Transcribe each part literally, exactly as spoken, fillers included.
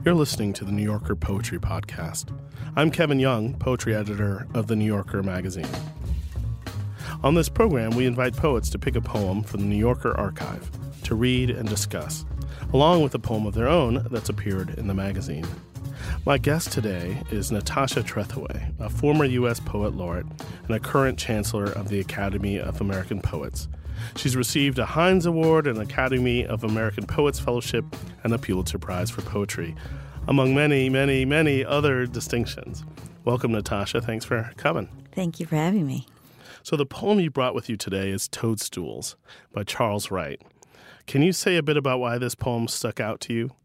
You're listening to the New Yorker Poetry Podcast. I'm Kevin Young, poetry editor of the New Yorker magazine. On this program, we invite poets to pick a poem from the New Yorker archive to read and discuss, along with a poem of their own that's appeared in the magazine. My guest today is Natasha Trethewey, a former U S Poet Laureate and a current Chancellor of the Academy of American Poets. She's received a Heinz Award, an Academy of American Poets Fellowship, and a Pulitzer Prize for Poetry, among many, many, many other distinctions. Welcome, Natasha. Thanks for coming. Thank you for having me. So the poem you brought with you today is Toadstools by Charles Wright. Can you say a bit about why this poem stuck out to you?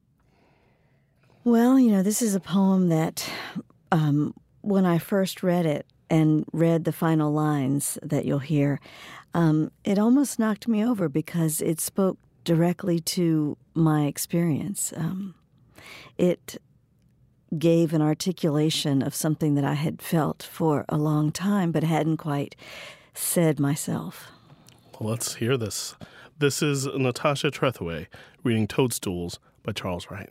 Well, you know, this is a poem that um, when I first read it and read the final lines that you'll hear, um, it almost knocked me over because it spoke directly to my experience. Um, it gave an articulation of something that I had felt for a long time but hadn't quite said myself. Well, let's hear this. This is Natasha Trethewey reading Toadstools by Charles Wright.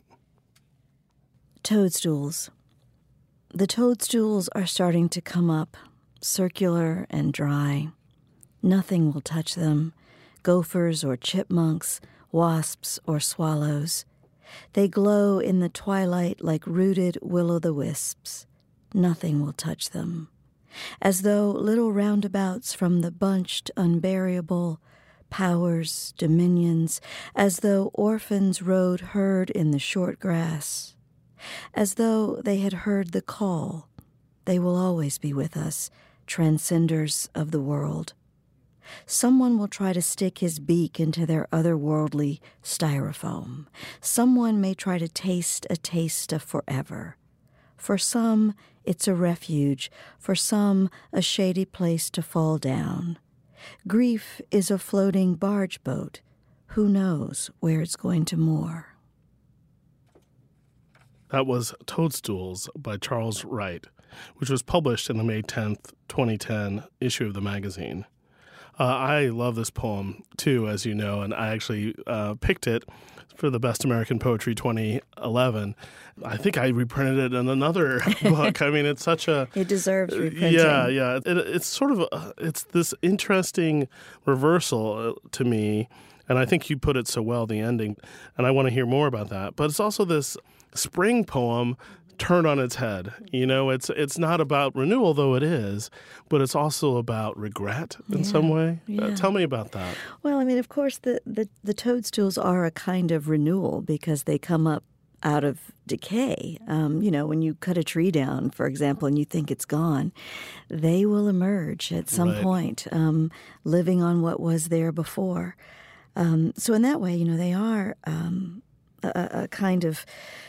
Toadstools. The toadstools are starting to come up, circular and dry. Nothing will touch them, gophers or chipmunks, wasps or swallows. They glow in the twilight like rooted will-o'-the-wisps. Nothing will touch them. As though little roundabouts from the bunched unburyable, powers, dominions, as though orphans rode herd in the short grass. As though they had heard the call, they will always be with us, transcenders of the world. Someone will try to stick his beak into their otherworldly styrofoam. Someone may try to taste a taste of forever. For some, it's a refuge. For some, a shady place to fall down. Grief is a floating barge boat. Who knows where it's going to moor? That was Toadstools by Charles Wright, which was published in the May tenth, twenty ten issue of the magazine. Uh, I love this poem, too, as you know, and I actually uh, picked it for the Best American Poetry twenty eleven. I think I reprinted it in another book. I mean, it's such a... It deserves reprinting. Yeah, yeah. It, it's sort of, a, it's this interesting reversal to me, and I think you put it so well, the ending, and I want to hear more about that. But it's also this spring poem turned on its head. You know, it's it's not about renewal, though it is, but it's also about regret in yeah, some way. Yeah. Uh, tell me about that. Well, I mean, of course, the, the, the toadstools are a kind of renewal because they come up out of decay. Um, you know, when you cut a tree down, for example, and you think it's gone, they will emerge at some Right. point, um, living on what was there before. Um, so in that way, you know, they are um, a, a kind of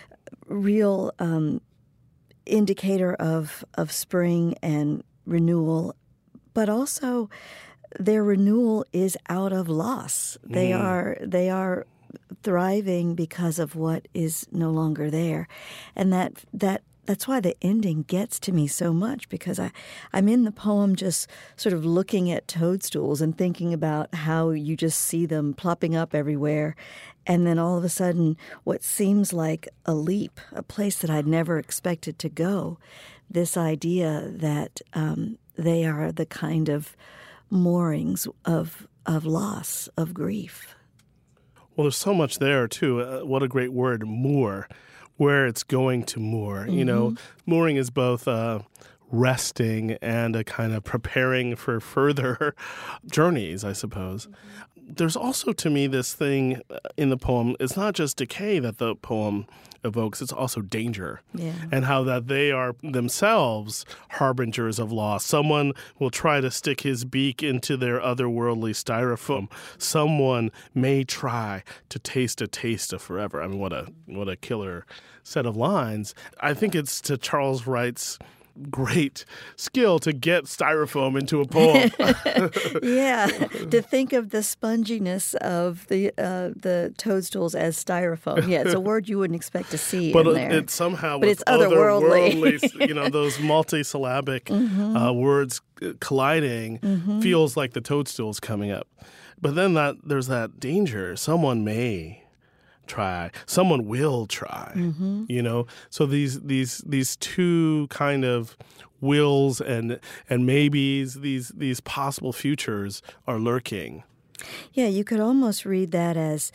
real um, indicator of of spring and renewal, but also their renewal is out of loss. Mm. They are they are thriving because of what is no longer there, and that that that's why the ending gets to me so much, because I I'm in the poem just sort of looking at toadstools and thinking about how you just see them plopping up everywhere. And then all of a sudden, what seems like a leap, a place that I'd never expected to go, this idea that um, they are the kind of moorings of of loss, of grief. Well, there's so much there, too. Uh, what a great word, moor, where it's going to moor. Mm-hmm. You know, mooring is both uh, resting and a kind of preparing for further journeys, I suppose. Mm-hmm. There's also, to me, this thing in the poem. It's not just decay that the poem evokes, it's also danger. Yeah. And how that they are themselves harbingers of loss. Someone will try to stick his beak into their otherworldly styrofoam. Someone may try to taste a taste of forever. I mean, what a what a killer set of lines. I think it's to Charles Wright's great skill to get styrofoam into a poem. Yeah, to think of the sponginess of the uh, the toadstools as styrofoam. Yeah, it's a word you wouldn't expect to see but in there. But it somehow but with it's otherworldly. otherworldly, you know, those multisyllabic mm-hmm. uh, words colliding mm-hmm. feels like the toadstools coming up. But then that there's that danger. Someone may try. Someone will try. Mm-hmm. You know, so these these these two kind of wills and and maybes, these these possible futures are lurking. Yeah, you could almost read that as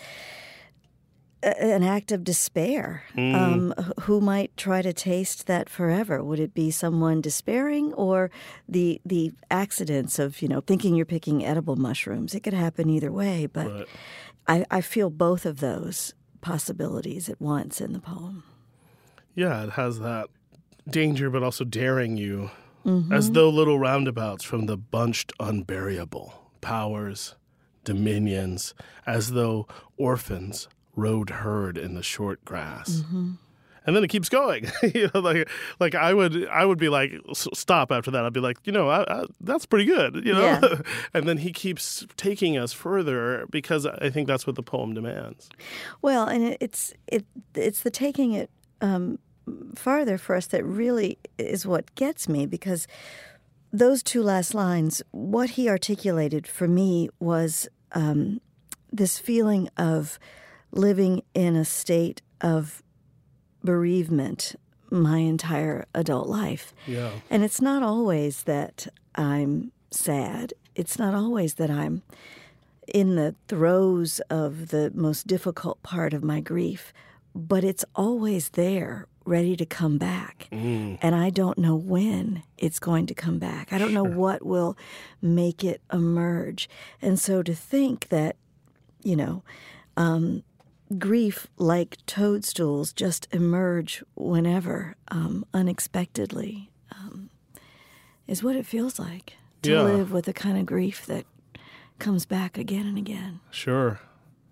a, an act of despair. Mm. Um, who might try to taste that forever? Would it be someone despairing, or the the accidents of, you know, thinking you're picking edible mushrooms? It could happen either way, but Right. I, I feel both of those possibilities at once in the poem. Yeah, it has that danger, but also daring you, Mm-hmm. as though little roundabouts from the bunched unburyable powers, dominions, as though orphans rode herd in the short grass. Mm-hmm. And then it keeps going. you know, like, like I would, I would be like, "S- stop after that. I'd be like, you know, I, I, that's pretty good, you know. Yeah. And then he keeps taking us further because I think that's what the poem demands. Well, and it, it's it it's the taking it um, farther for us that really is what gets me, because those two last lines, what he articulated for me was um, this feeling of living in a state of bereavement my entire adult life. Yeah. And it's not always that I'm sad. It's not always that I'm in the throes of the most difficult part of my grief, but it's always there, ready to come back. Mm. And I don't know when it's going to come back. I don't know what will make it emerge. And so to think that, you know, um, grief, like toadstools, just emerge whenever, um, unexpectedly, um, is what it feels like to Yeah. live with the kind of grief that comes back again and again. Sure.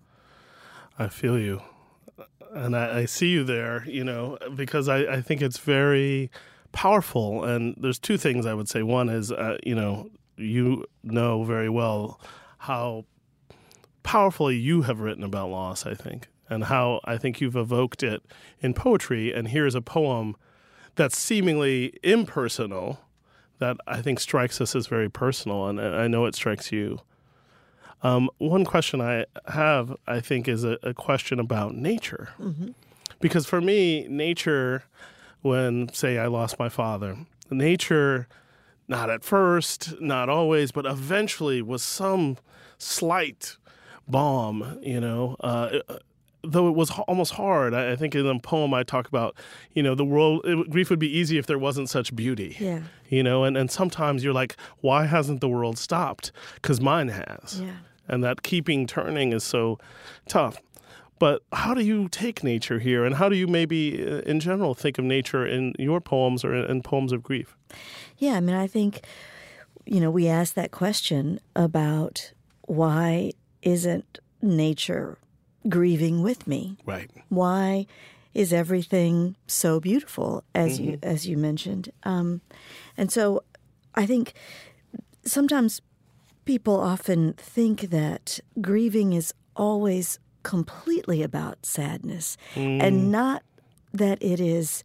I feel you. And I, I see you there, you know, because I, I think it's very powerful. And there's two things I would say. One is, uh, you know, you know very well how powerfully you have written about loss, I think, and how I think you've evoked it in poetry. And here's a poem that's seemingly impersonal that I think strikes us as very personal, and I know it strikes you. Um, one question I have, I think, is a, a question about nature. Mm-hmm. Because for me, nature, when, say, I lost my father, nature, not at first, not always, but eventually was some slight balm, you know, uh, though it was h- almost hard. I, I think in the poem I talk about, you know, the world, it, grief would be easy if there wasn't such beauty. Yeah. You know, and, and sometimes you're like, why hasn't the world stopped? Because mine has. Yeah. And that keeping turning is so tough. But how do you take nature here? And how do you maybe, uh, in general, think of nature in your poems or in, in poems of grief? Yeah, I mean, I think, you know, we asked that question about why isn't nature grieving with me? Right. Why is everything so beautiful, as Mm-hmm. you as you mentioned? Um, and so I think sometimes people often think that grieving is always completely about sadness, Mm. and not that it is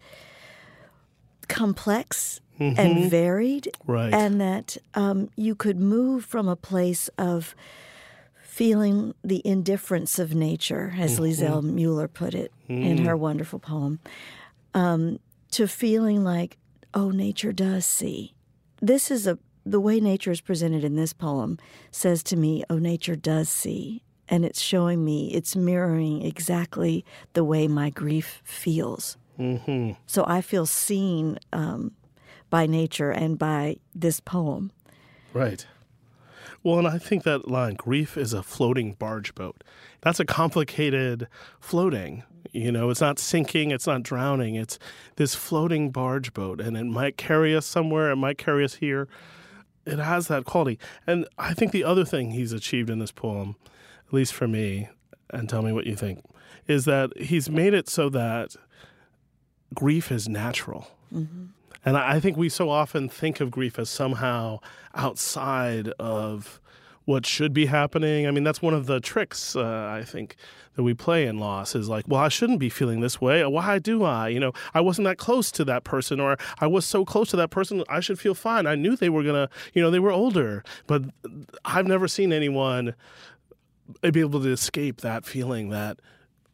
complex Mhm. and varied, Right. and that um, you could move from a place of feeling the indifference of nature, as Liesel Mueller put it in her wonderful poem, um, to feeling like, oh, nature does see. This is a the way nature is presented in this poem says to me, oh, nature does see. And it's showing me, it's mirroring exactly the way my grief feels. Mm-hmm. So I feel seen um, by nature and by this poem. Right. Well, and I think that line, grief is a floating barge boat. That's a complicated floating. You know, it's not sinking, it's not drowning. It's this floating barge boat, and it might carry us somewhere, it might carry us here. It has that quality. And I think the other thing he's achieved in this poem, at least for me, and tell me what you think, is that he's made it so that grief is natural. Mm-hmm. And I think we so often think of grief as somehow outside of what should be happening. I mean, that's one of the tricks, uh, I think, that we play in loss is like, well, I shouldn't be feeling this way. Why do I? You know, I wasn't that close to that person, or I was so close to that person, I should feel fine. I knew they were going to, you know, they were older. But I've never seen anyone be able to escape that feeling that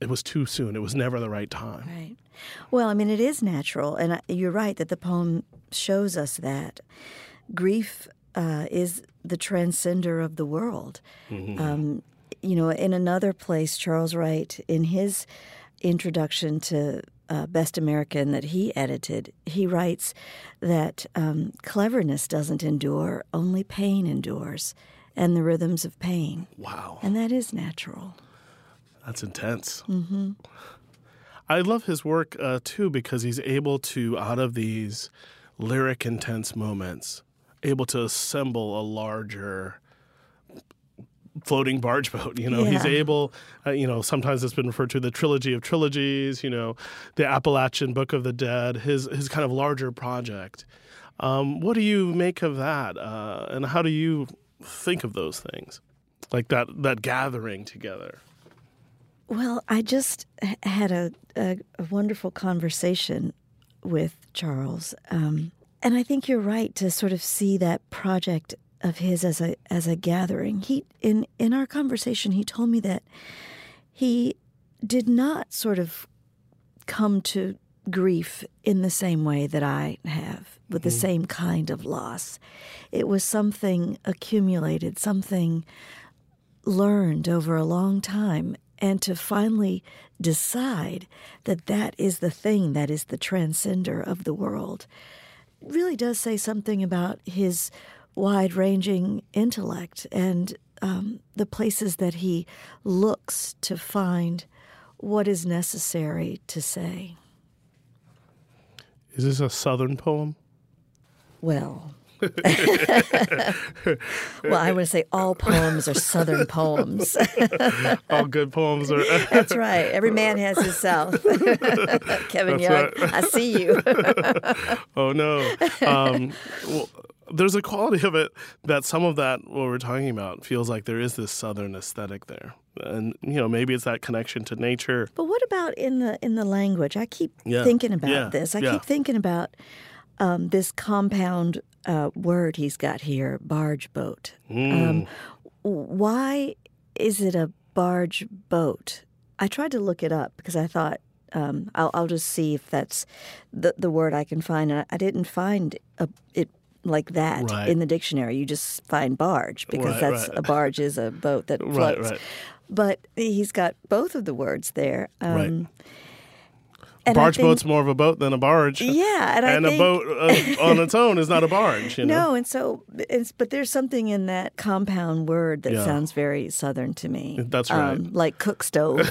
it was too soon. It was never the right time. Right. Well, I mean, it is natural, and I- you're right that the poem shows us that. Grief uh, is the transcender of the world. Mm-hmm. Um, you know, in another place, Charles Wright, in his introduction to uh, Best American that he edited, he writes that um, cleverness doesn't endure, only pain endures, and the rhythms of pain. Wow. And that is natural. That's intense. Mm-hmm. I love his work, uh, too, because he's able to, out of these lyric, intense moments, able to assemble a larger floating barge boat. You know, Yeah. he's able, uh, you know, sometimes it's been referred to the trilogy of trilogies, you know, the Appalachian Book of the Dead, his his kind of larger project. Um, what do you make of that? Uh, and how do you think of those things? Like that, that gathering together? Well, I just h- had a, a, a wonderful conversation with Charles. Um, and I think you're right to sort of see that project of his as a as a gathering. He in, in our conversation, he told me that he did not sort of come to grief in the same way that I have, with the Mm-hmm. same kind of loss. It was something accumulated, something learned over a long time, and to finally decide that that is the thing that is the transcender of the world really does say something about his wide-ranging intellect and um, the places that he looks to find what is necessary to say. Is this a Southern poem? Well, well, I want to say all poems are Southern poems. All good poems are. That's right. Every man has his South. Kevin That's Young, right. I see you. Oh no. Um, well, there's a quality of it that some of that what we're talking about feels like there is this Southern aesthetic there, and you know maybe it's that connection to nature. But what about in the in the language? I keep Yeah. thinking about Yeah. this. I Yeah. keep thinking about um, this compound uh, word he's got here, barge boat. Mm. Um, why is it a barge boat? I tried to look it up because I thought um, I'll, I'll just see if that's the the word I can find, and I, I didn't find a, it like that Right. in the dictionary. You just find barge because Right, that's right. a barge is a boat that Right, floats. right. But he's got both of the words there. Um, Right. and I Barge think- boat's more of a boat than a barge. Yeah, and, and I a think, boat uh, on its own is not a barge. You know? No, and so, it's, but there's something in that compound word that Yeah. sounds very Southern to me. That's right. Um, like cook stove.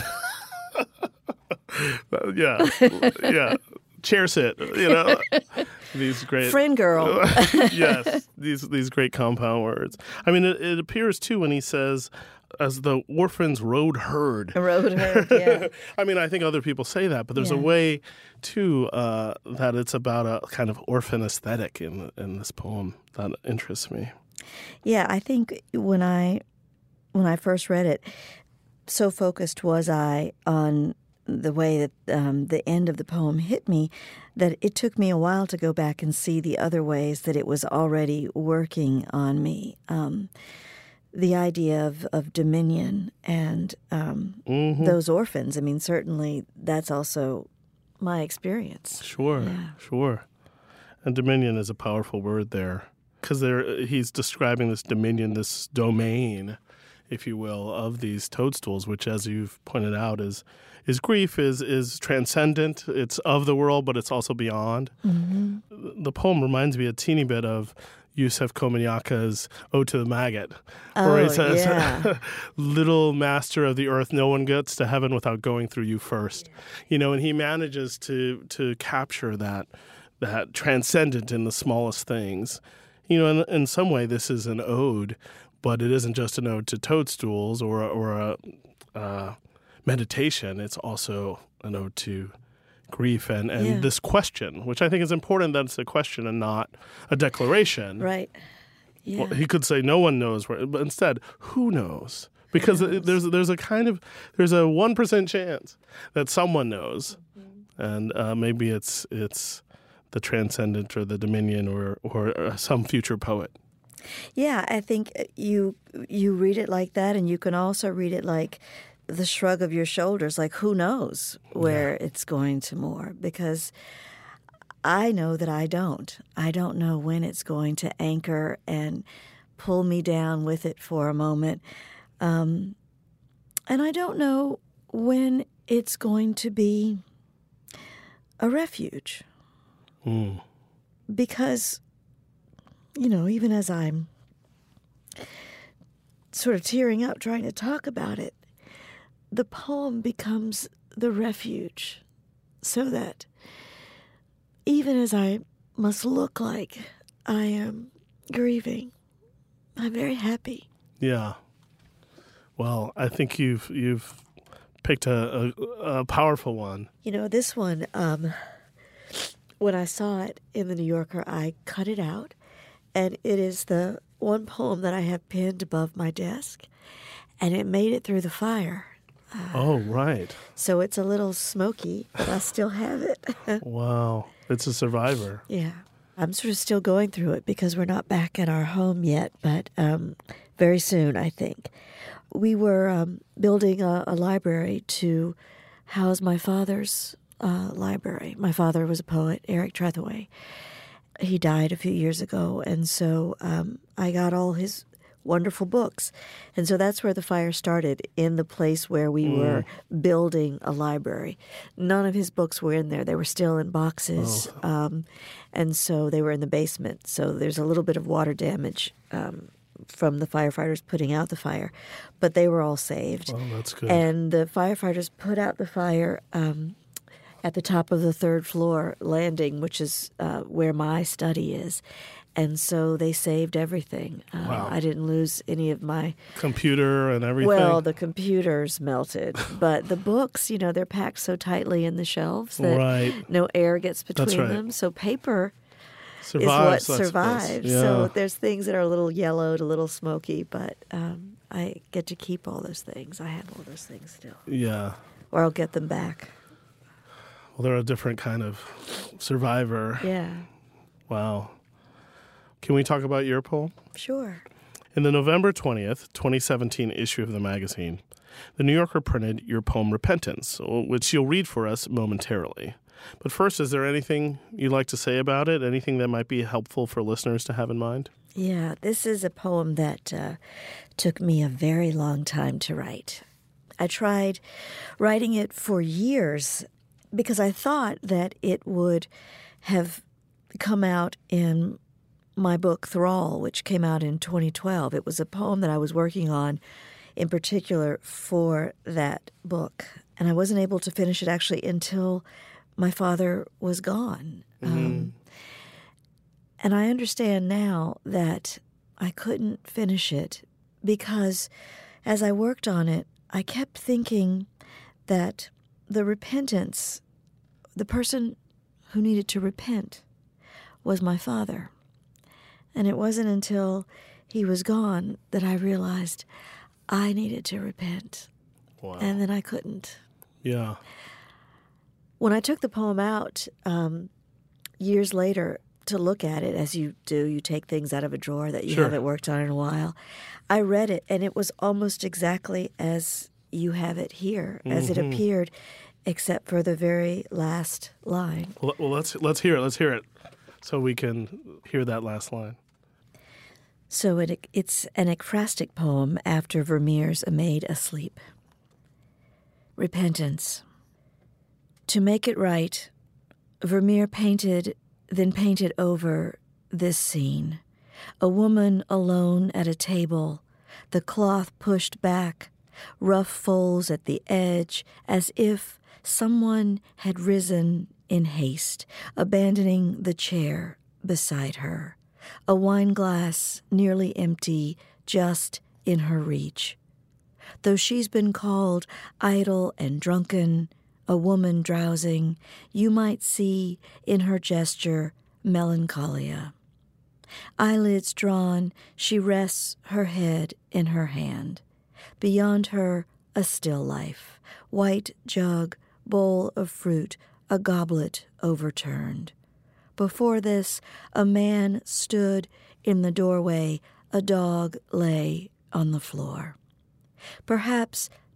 Uh, yeah, yeah. Chair sit. You know, these great Friend girl. yes, these these great compound words. I mean, it, it appears too when he says, "As the orphans rode herd." Road herd, yeah. I mean, I think other people say that, but there's a Yeah. way too uh, that it's about a kind of orphan aesthetic in in this poem that interests me. Yeah, I think when I when I first read it, so focused was I on the way that um, the end of the poem hit me that it took me a while to go back and see the other ways that it was already working on me. Um, the idea of, of dominion and um, Mm-hmm. those orphans. I mean, certainly that's also my experience. Sure, Yeah. sure. And dominion is a powerful word there because there he's describing this dominion, this domain, if you will, of these toadstools, which, as you've pointed out, is is grief, is is transcendent. It's of the world, but it's also beyond. Mm-hmm. The poem reminds me a teeny bit of Yusef Komunyaka's Ode to the Maggot, Oh, where he says, yeah. little master of the earth, no one gets to heaven without going through you first. You know, and he manages to to capture that that transcendent in the smallest things. You know, in, in some way, this is an ode, but it isn't just an ode to toadstools or, or a uh, meditation. It's also an ode to grief and, and Yeah. this question, which I think is important that it's a question and not a declaration. Right. Yeah. Well, he could say no one knows where, but instead, who knows? Because it- there's there's a kind of there's a one percent chance that someone knows, Mm-hmm. and uh, maybe it's it's the transcendent or the dominion or or uh, some future poet. Yeah, I think you you read it like that, and you can also read it like the shrug of your shoulders, like who knows where Yeah. it's going to moor, because I know that I don't. I don't know when it's going to anchor and pull me down with it for a moment. Um, and I don't know when it's going to be a refuge. Mm. Because, you know, even as I'm sort of tearing up trying to talk about it, the poem becomes the refuge, so that even as I must look like I am grieving, I'm very happy. Yeah. Well, I think you've you've picked a, a, a powerful one. You know, this one, um, when I saw it in the New Yorker, I cut it out, and it is the one poem that I have pinned above my desk, and it made it through the fire. Uh, Oh, right. So it's a little smoky, but I still have it. Wow. It's a survivor. Yeah. I'm sort of still going through it because we're not back at our home yet, but um, very soon, I think. We were um, building a, a library to house my father's uh, library. My father was a poet, Eric Trethewey. He died a few years ago, and so um, I got all his wonderful books. And so that's where the fire started, in the place where we mm. were building a library. None of his books were in there. They were still in boxes. Oh. Um, and so they were in the basement. So there's a little bit of water damage um, from the firefighters putting out the fire. But they were all saved. Oh, that's good. And the firefighters put out the fire um, at the top of the third floor landing, which is uh, where my study is. And so they saved everything. Uh, Wow. I didn't lose any of my... Computer and everything? Well, the computers melted. But the books, you know, they're packed so tightly in the shelves that right. no air gets between right. them. So paper survives, is what survives. Yeah. So there's things that are a little yellowed, a little smoky, but um, I get to keep all those things. I have all those things still. Yeah. Or I'll get them back. Well, they're a different kind of survivor. Yeah. Wow. Can we talk about your poem? Sure. In the November twentieth, twenty seventeen issue of the magazine, The New Yorker printed your poem Repentance, which you'll read for us momentarily. But first, is there anything you'd like to say about it? Anything that might be helpful for listeners to have in mind? Yeah, this is a poem that uh, took me a very long time to write. I tried writing it for years because I thought that it would have come out in my book Thrall, which came out in twenty twelve. It was a poem that I was working on in particular for that book. And I wasn't able to finish it actually until my father was gone. Mm-hmm. Um, and I understand now that I couldn't finish it because as I worked on it, I kept thinking that the repentance, the person who needed to repent was my father. And it wasn't until he was gone that I realized I needed to repent. Wow. And then I couldn't. Yeah. When I took the poem out um, years later to look at it, as you do, you take things out of a drawer that you Sure. haven't worked on in a while. I read it, and it was almost exactly as you have it here, mm-hmm. as it appeared, except for the very last line. Well, well, let's let's hear it. Let's hear it. So we can hear that last line. So it, it's an ekphrastic poem after Vermeer's A Maid Asleep. Repentance. To make it right, Vermeer painted, then painted over this scene. A woman alone at a table, the cloth pushed back, rough folds at the edge, as if someone had risen in haste, abandoning the chair beside her, a wine glass nearly empty, just in her reach. Though she's been called idle and drunken, a woman drowsing, you might see in her gesture melancholia. Eyelids drawn, she rests her head in her hand. Beyond her, a still life, white jug, bowl of fruit, a goblet overturned. Before this, a man stood in the doorway, a dog lay on the floor. Perhaps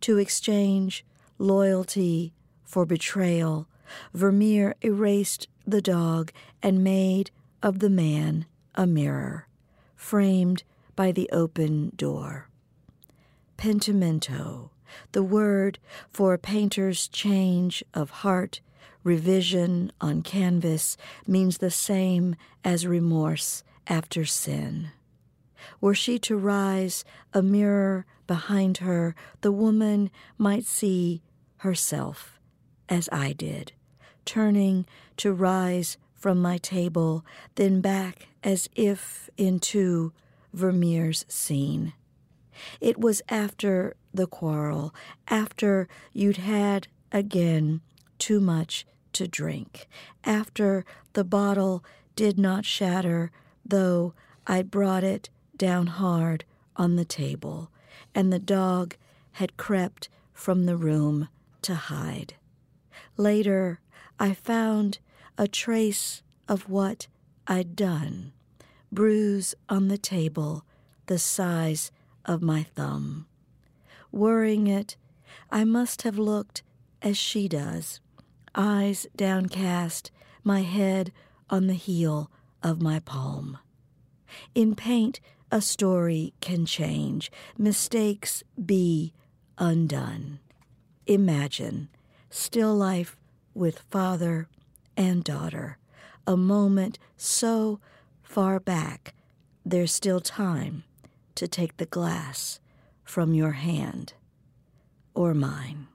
to exchange loyalty for betrayal, Vermeer erased the dog and made of the man a mirror, framed by the open door. Pentimento, the word for a painter's change of heart, revision on canvas, means the same as remorse after sin. Were she to rise, a mirror behind her, the woman might see herself, as I did, turning to rise from my table, then back as if into Vermeer's scene. It was after the quarrel, after you'd had again too much to drink, after the bottle did not shatter, though I'd brought it down hard on the table, and the dog had crept from the room to hide. Later, I found a trace of what I'd done, bruise on the table the size of my thumb. Worrying it, I must have looked as she does, eyes downcast, my head on the heel of my palm. In paint, a story can change, mistakes be undone. Imagine still life with father and daughter, a moment so far back, there's still time to take the glass from your hand or mine.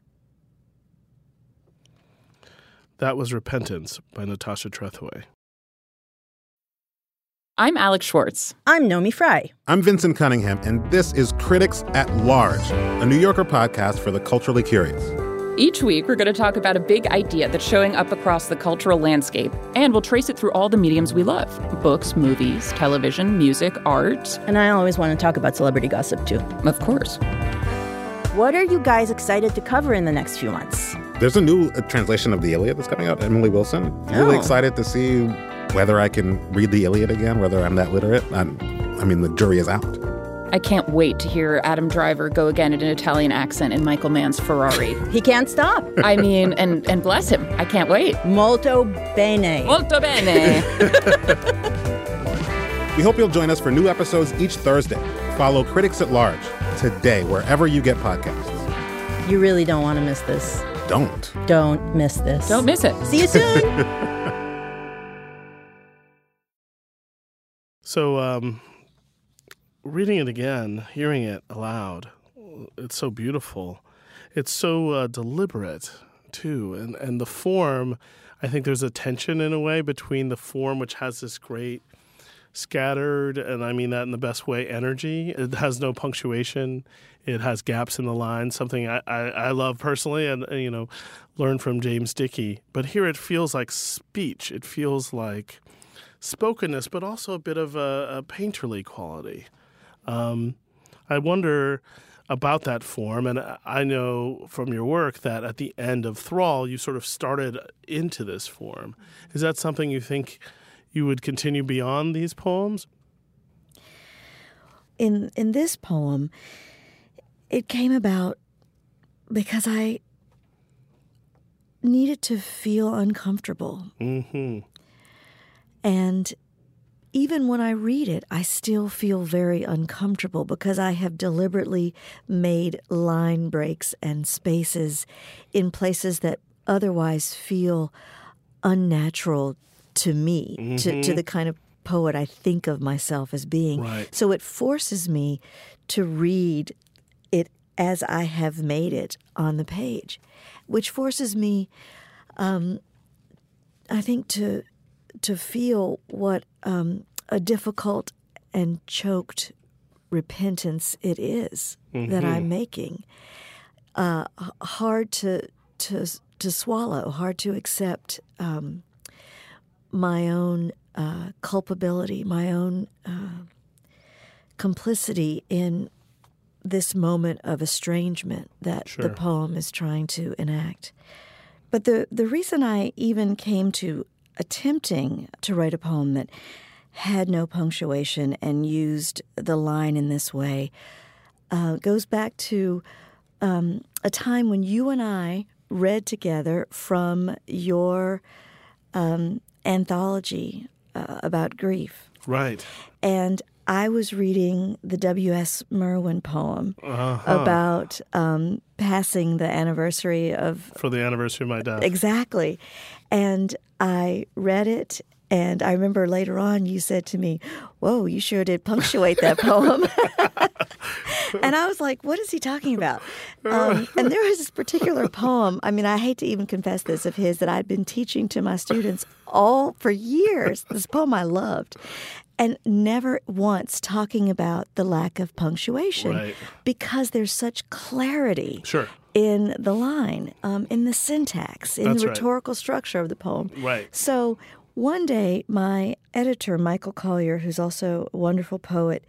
That was Repentance by Natasha Trethewey. I'm Alex Schwartz. I'm Nomi Fry. I'm Vincent Cunningham, and this is Critics at Large, a New Yorker podcast for the culturally curious. Each week, we're going to talk about a big idea that's showing up across the cultural landscape, and we'll trace it through all the mediums we love. Books, movies, television, music, art. And I always want to talk about celebrity gossip, too. Of course. What are you guys excited to cover in the next few months? There's a new uh, translation of the Iliad that's coming out, Emily Wilson. Oh. Really excited to see whether I can read the Iliad again, whether I'm that literate. I'm, I mean, the jury is out. I can't wait to hear Adam Driver go again in an Italian accent in Michael Mann's Ferrari. He can't stop. I mean, and, and bless him. I can't wait. Molto bene. Molto bene. We hope you'll join us for new episodes each Thursday. Follow Critics at Large today, wherever you get podcasts. You really don't want to miss this. Don't. Don't miss this. Don't miss it. See you soon. So, um, reading it again, hearing it aloud, it's so beautiful. It's so uh, deliberate, too. And, and the form, I think there's a tension in a way between the form, which has this great scattered, and I mean that in the best way, energy. It has no punctuation. It has gaps in the line, something I, I, I love personally and, you know, learned from James Dickey. But here it feels like speech. It feels like spokenness, but also a bit of a, a painterly quality. Um, I wonder about that form, and I know from your work that at the end of Thrall, you sort of started into this form. Is that something you think you would continue beyond these poems? In in this poem, it came about because I needed to feel uncomfortable. Mm-hmm. And even when I read it, I still feel very uncomfortable because I have deliberately made line breaks and spaces in places that otherwise feel unnatural to me, mm-hmm. to, to the kind of poet I think of myself as being. Right. So it forces me to read it as I have made it on the page, which forces me, um, I think, to to feel what um, a difficult and choked repentance it is mm-hmm. that I'm making. Uh, hard to to to swallow, hard to accept um, my own uh, culpability, my own uh, complicity in this moment of estrangement that Sure. the poem is trying to enact. But the the reason I even came to attempting to write a poem that had no punctuation and used the line in this way uh, goes back to um, a time when you and I read together from your um, anthology uh, about grief. Right. And I was reading the W S Merwin poem Uh-huh. about um, passing the anniversary of... For the anniversary of my death. Exactly. And I read it, and I remember later on you said to me, whoa, you sure did punctuate that poem. And I was like, what is he talking about? Um, and there was this particular poem, I mean, I hate to even confess this, of his that I'd been teaching to my students all for years. This poem I loved. And never once talking about the lack of punctuation, Right. because there's such clarity Sure. in the line, um, in the syntax, in That's the right. rhetorical structure of the poem. Right. So one day, my editor, Michael Collier, who's also a wonderful poet,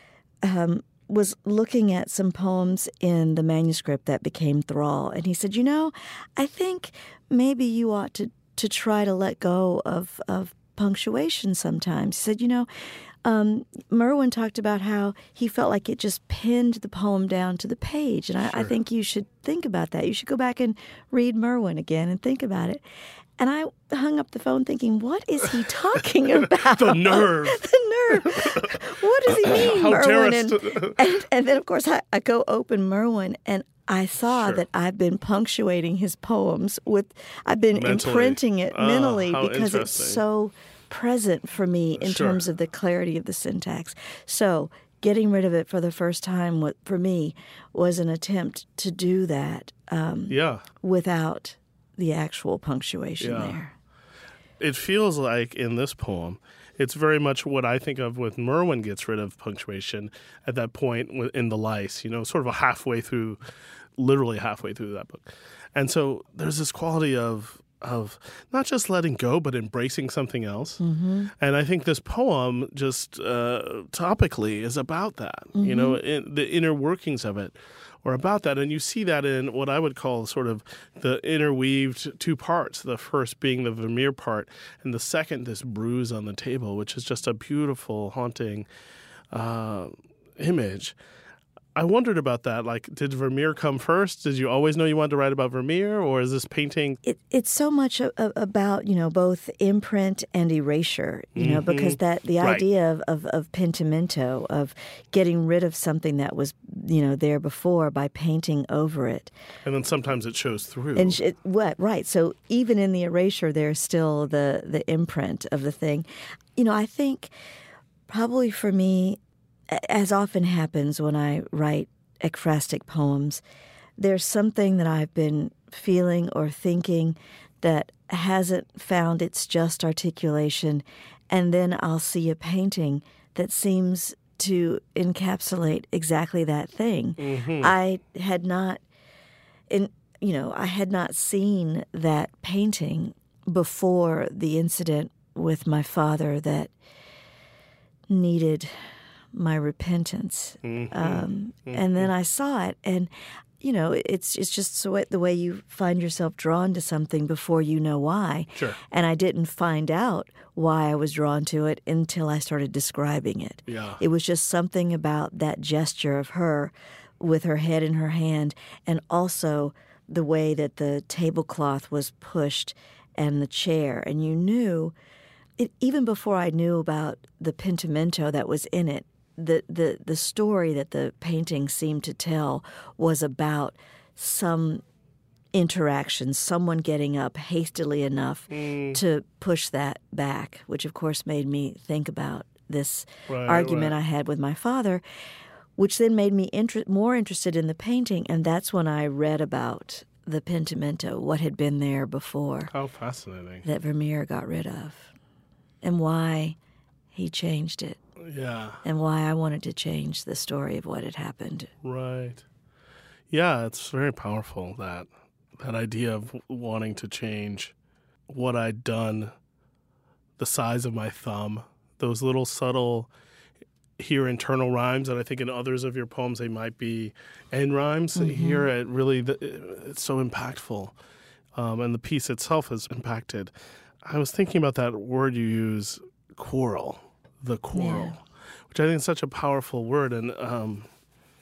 um, was looking at some poems in the manuscript that became Thrall. And he said, you know, I think maybe you ought to, to try to let go of, of punctuation sometimes. He said, you know, um, Merwin talked about how he felt like it just pinned the poem down to the page. And I, I think you should think about that. You should go back and read Merwin again and think about it. And I hung up the phone thinking, what is he talking about? The nerve. The nerve. What does he mean, How Merwin? dare And, us- and, and then, of course, I, I go open Merwin, and I saw Sure. that I've been punctuating his poems with, I've been Mentally. imprinting it Ah, mentally how because it's interesting. so present for me in Sure. terms of the clarity of the syntax. So getting rid of it for the first time wa- for me was an attempt to do that um, Yeah. without the actual punctuation Yeah. there. It feels like in this poem, it's very much what I think of with Merwin gets rid of punctuation at that point wi- in The Lice, you know, sort of a halfway through, literally halfway through that book. And so there's this quality of of not just letting go, but embracing something else. Mm-hmm. And I think this poem just uh, topically is about that, mm-hmm. you know, in, the inner workings of it or about that. And you see that in what I would call sort of the interweaved two parts, the first being the Vermeer part, and the second, this bruise on the table, which is just a beautiful, haunting uh, image. I wondered about that. Like, did Vermeer come first? Did you always know you wanted to write about Vermeer, or is this painting? It, it's so much a, a, about, you know, both imprint and erasure, you know, Mm-hmm. because that the Right. idea of, of, of pentimento, of getting rid of something that was, you know, there before by painting over it. And then sometimes it shows through. And sh- it, what, right. So even in the erasure, there's still the, the imprint of the thing. You know, I think probably for me, as often happens when I write ekphrastic poems, there's something that I've been feeling or thinking that hasn't found its just articulation, and then I'll see a painting that seems to encapsulate exactly that thing. Mm-hmm. I had not, in you know, I had not seen that painting before the incident with my father that needed my repentance. Mm-hmm. Um, mm-hmm. And then I saw it, and, you know, it's it's just so the way you find yourself drawn to something before you know why. Sure. And I didn't find out why I was drawn to it until I started describing it. Yeah. It was just something about that gesture of her with her head in her hand, and also the way that the tablecloth was pushed and the chair. And you knew, it, even before I knew about the pentimento that was in it, The, the the story that the painting seemed to tell was about some interaction, someone getting up hastily enough Mm. to push that back, which of course made me think about this Right, argument right. I had with my father, which then made me inter- more interested in the painting, and that's when I read about the pentimento, what had been there before, How fascinating. that Vermeer got rid of, and why he changed it. Yeah, And why I wanted to change the story of what had happened. right. Yeah, it's very powerful, that that idea of wanting to change what I'd done, the size of my thumb, those little subtle here internal rhymes that I think in others of your poems they might be end rhymes. Mm-hmm. Here it really, it's so impactful. Um, and the piece itself is impacted. I was thinking about that word you use, quarrel. The quarrel, Yeah. which I think is such a powerful word. And um,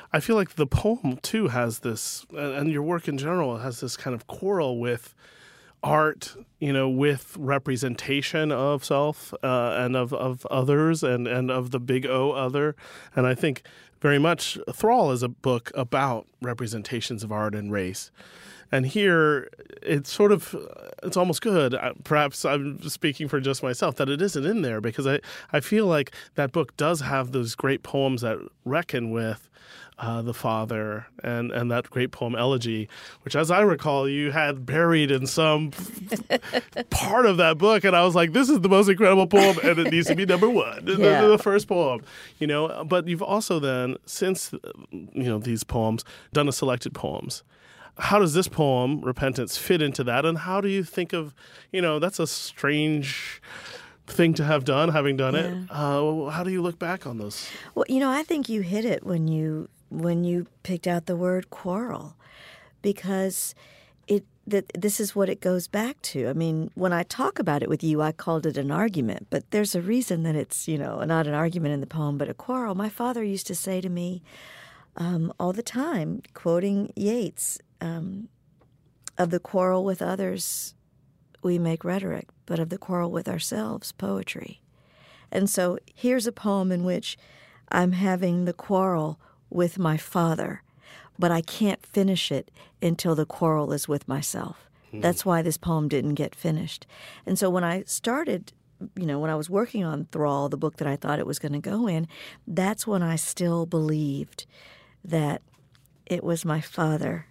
I feel like the poem, too, has this, and your work in general has this kind of quarrel with art, you know, with representation of self uh, and of, of others and, and of the big O other. And I think very much Thrall is a book about representations of art and race. And here, it's sort of, it's almost good, perhaps I'm speaking for just myself, that it isn't in there, because I, I feel like that book does have those great poems that reckon with uh, the father and, and that great poem Elegy, which, as I recall, you had buried in some part of that book. And I was like, this is the most incredible poem, and it needs to be number one, Yeah. the, the first poem. You know, but you've also then, since, you know, these poems, done a selected poems. How does this poem, Repentance, fit into that? And how do you think of, you know, that's a strange thing to have done, having done Yeah. it. Uh, how do you look back on those? Well, you know, I think you hit it when you when you picked out the word quarrel, because it that this is what it goes back to. I mean, when I talk about it with you, I called it an argument, but there's a reason that it's, you know, not an argument in the poem, but a quarrel. My father used to say to me um, all the time, quoting Yeats, um, of the quarrel with others, we make rhetoric, but of the quarrel with ourselves, poetry. And so here's a poem in which I'm having the quarrel with my father, but I can't finish it until the quarrel is with myself. Mm. That's why this poem didn't get finished. And so when I started, you know, when I was working on Thrall, the book that I thought it was going to go in, that's when I still believed that it was my father.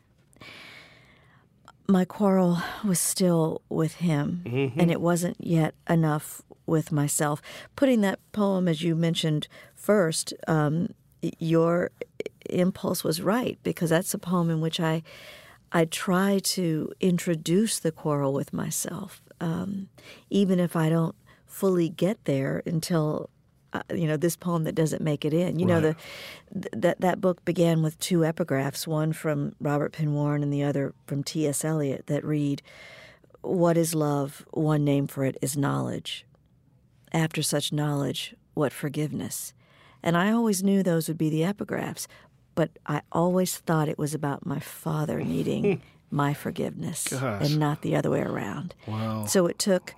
My quarrel was still with him, mm-hmm. and it wasn't yet enough with myself. Putting that poem, as you mentioned first, um, your impulse was right, because that's a poem in which I I try to introduce the quarrel with myself, um, even if I don't fully get there until uh, you know, this poem that doesn't make it in. You right. know, the th- that that book began with two epigraphs, one from Robert Penn Warren and the other from T S Eliot, that read, "What is love? One name for it is knowledge. After such knowledge, what forgiveness?" And I always knew those would be the epigraphs, but I always thought it was about my father needing my forgiveness Gosh. and not the other way around. Wow. So it took,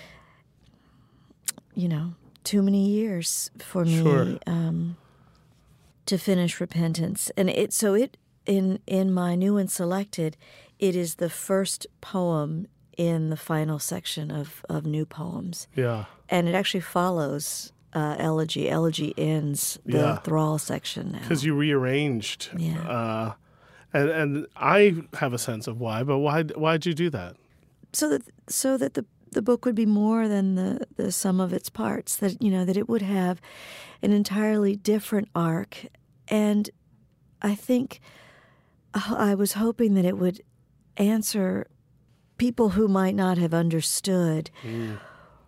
you know, too many years for me Sure. um, to finish Repentance. And it so it in in my New and Selected, it is the first poem in the final section of, of New Poems. Yeah. And it actually follows uh, Elegy. Elegy ends the Yeah. Thrall section now. Because you rearranged. Yeah. Uh, and and I have a sense of why, but why why'd you do that? So that so that the the book would be more than the, the sum of its parts, that, you know, that it would have an entirely different arc. And I think I was hoping that it would answer people who might not have understood mm.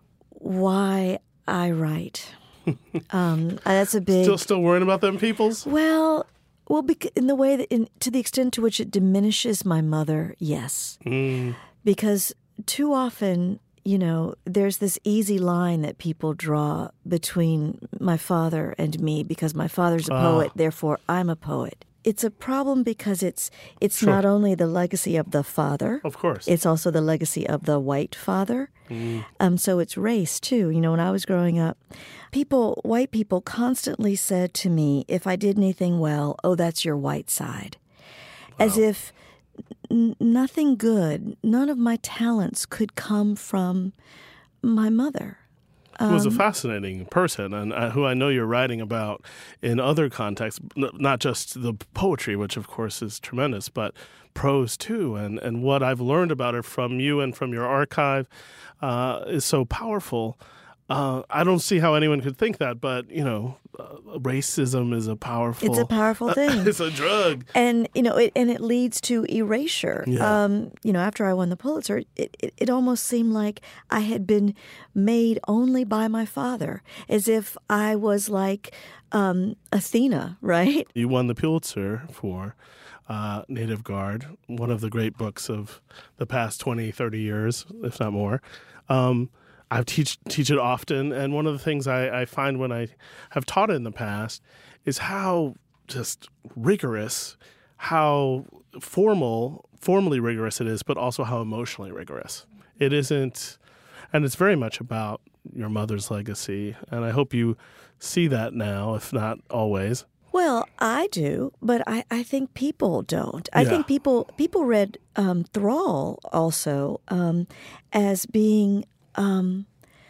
why I write. um, that's a big... Still still worrying about them peoples? Well, well, bec- in the way that, in, to the extent to which it diminishes my mother, yes. Mm. Because too often, you know, there's this easy line that people draw between my father and me, because my father's a poet, uh. therefore I'm a poet. It's a problem because it's it's Sure. not only the legacy of the father. Of course. It's also the legacy of the white father. Mm. Um, so it's race, too. You know, when I was growing up, people, white people constantly said to me, if I did anything well, oh, that's your white side. Wow. As if n- nothing good, none of my talents could come from my mother. Who was a fascinating person, and uh, who I know you're writing about in other contexts, n- not just the poetry, which of course is tremendous, but prose too. And, and what I've learned about her from you and from your archive uh, is so powerful. Uh, I don't see how anyone could think that, but, you know, uh, racism is a powerful... It's a powerful thing. It's a drug. And, you know, it, and it leads to erasure. Yeah. Um, you know, after I won the Pulitzer, it, it, it almost seemed like I had been made only by my father, as if I was like um, Athena, right? You won the Pulitzer for uh, Native Guard, one of the great books of the past twenty, thirty years, if not more. Um I teach teach it often, and one of the things I, I find when I have taught it in the past is how just rigorous, how formal, formally rigorous it is, but also how emotionally rigorous. It isn't, and it's very much about your mother's legacy, and I hope you see that now, if not always. Well, I do, but I, I think people don't. I Yeah. think people people read um, Thrall also um, as being um,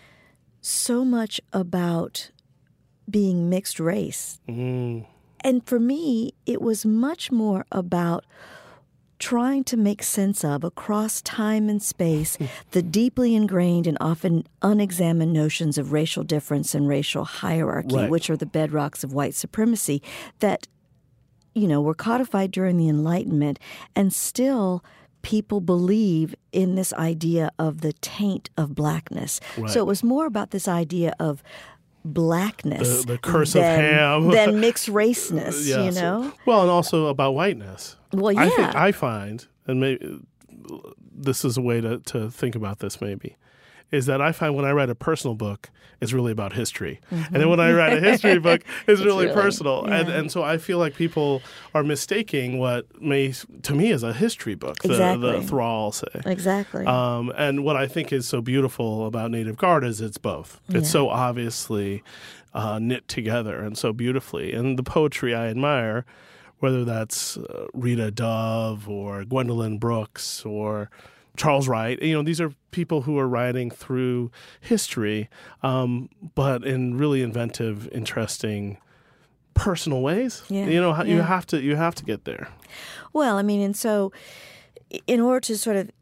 so much about being mixed race. Mm. And for me, it was much more about trying to make sense of, across time and space, the deeply ingrained and often unexamined notions of racial difference and racial hierarchy, Right. which are the bedrocks of white supremacy that, you know, were codified during the Enlightenment, and still people believe in this idea of the taint of blackness. Right. So it was more about this idea of blackness The- the curse of than, Ham. than mixed raceness, Yes. you know? Well, and also about whiteness. Well, I think yeah. I find, and maybe this is a way to, to think about this maybe, is that I find when I write a personal book, it's really about history. And then when I write a history book, it's, really, really- personal. And yeah. and so I feel like people are mistaking what may, to me, is a history book, the, Exactly. the Thrall, say. Exactly. Um, and what I think is so beautiful about Native Guard is it's both. It's Yeah. so obviously uh, knit together and so beautifully. And the poetry I admire, whether that's uh, Rita Dove or Gwendolyn Brooks or Charles Wright, you know, these are people who are writing through history, um, but in really inventive, interesting, personal ways. Yeah, You know, you yeah. have to you have to get there. Well, I mean, and so in order to sort of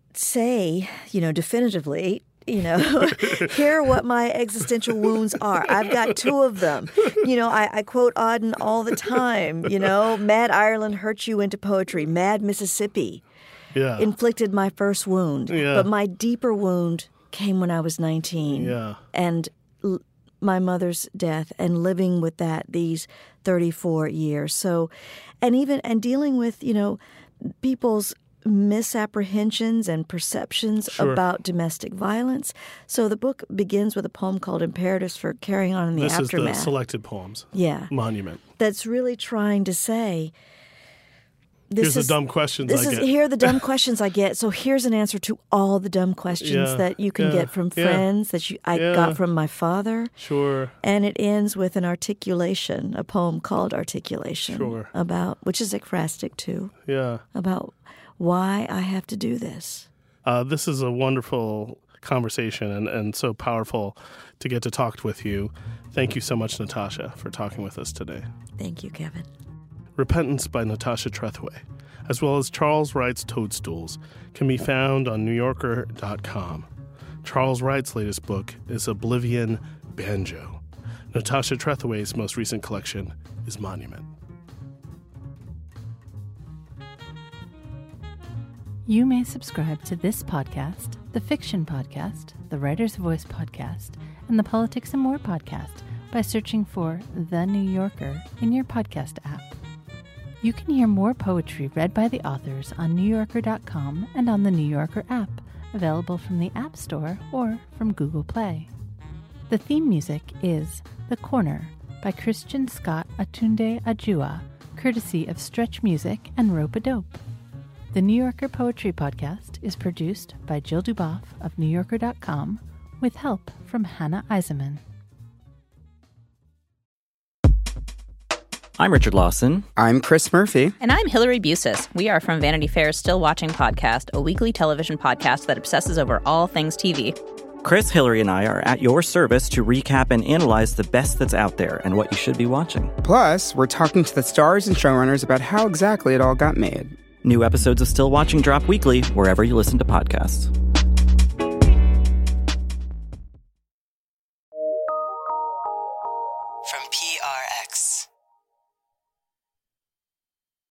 say, you know, definitively, you know, here are what my existential wounds are. I've got two of them. You know, I, I quote Auden all the time, you know, Mad Ireland hurt you into poetry. Mad Mississippi Yeah. inflicted my first wound. Yeah. But my deeper wound came when I was nineteen. Yeah. And l- my mother's death and living with that these thirty-four years. So, and even, and dealing with, you know, people's misapprehensions and perceptions Sure. about domestic violence. So the book begins with a poem called Imperatives for Carrying On in the This Aftermath. is the selected poems. Yeah. Monument. That's really trying to say, this Here's is, the dumb questions this I is, get. Here are the dumb questions I get. So here's an answer to all the dumb questions Yeah, that you can yeah, get from yeah. friends, that you, I Yeah. got from my father. Sure. And it ends with an articulation, a poem called Articulation, Sure. about, which is ekphrastic too, Yeah. about why I have to do this. Uh, this is a wonderful conversation and, and so powerful to get to talk with you. Thank you so much, Natasha, for talking with us today. Thank you, Kevin. Repentance by Natasha Trethewey, as well as Charles Wright's Toadstools, can be found on New Yorker dot com. Charles Wright's latest book is Oblivion Banjo. Natasha Trethewey's most recent collection is Monument. You may subscribe to this podcast, the Fiction Podcast, the Writer's Voice Podcast, and the Politics and More Podcast by searching for The New Yorker in your podcast app. You can hear more poetry read by the authors on New Yorker dot com and on the New Yorker app, available from the App Store or from Google Play. The theme music is The Corner by Christian Scott Atunde Ajua, courtesy of Stretch Music and Rope-A-Dope. The New Yorker Poetry Podcast is produced by Jill Duboff of New Yorker dot com with help from Hannah Eisenman. I'm Richard Lawson. I'm Chris Murphy. And I'm Hillary Busis. We are from Vanity Fair's Still Watching podcast, a weekly television podcast that obsesses over all things T V. Chris, Hillary, and I are at your service to recap and analyze the best that's out there and what you should be watching. Plus, we're talking to the stars and showrunners about how exactly it all got made. New episodes of Still Watching drop weekly wherever you listen to podcasts.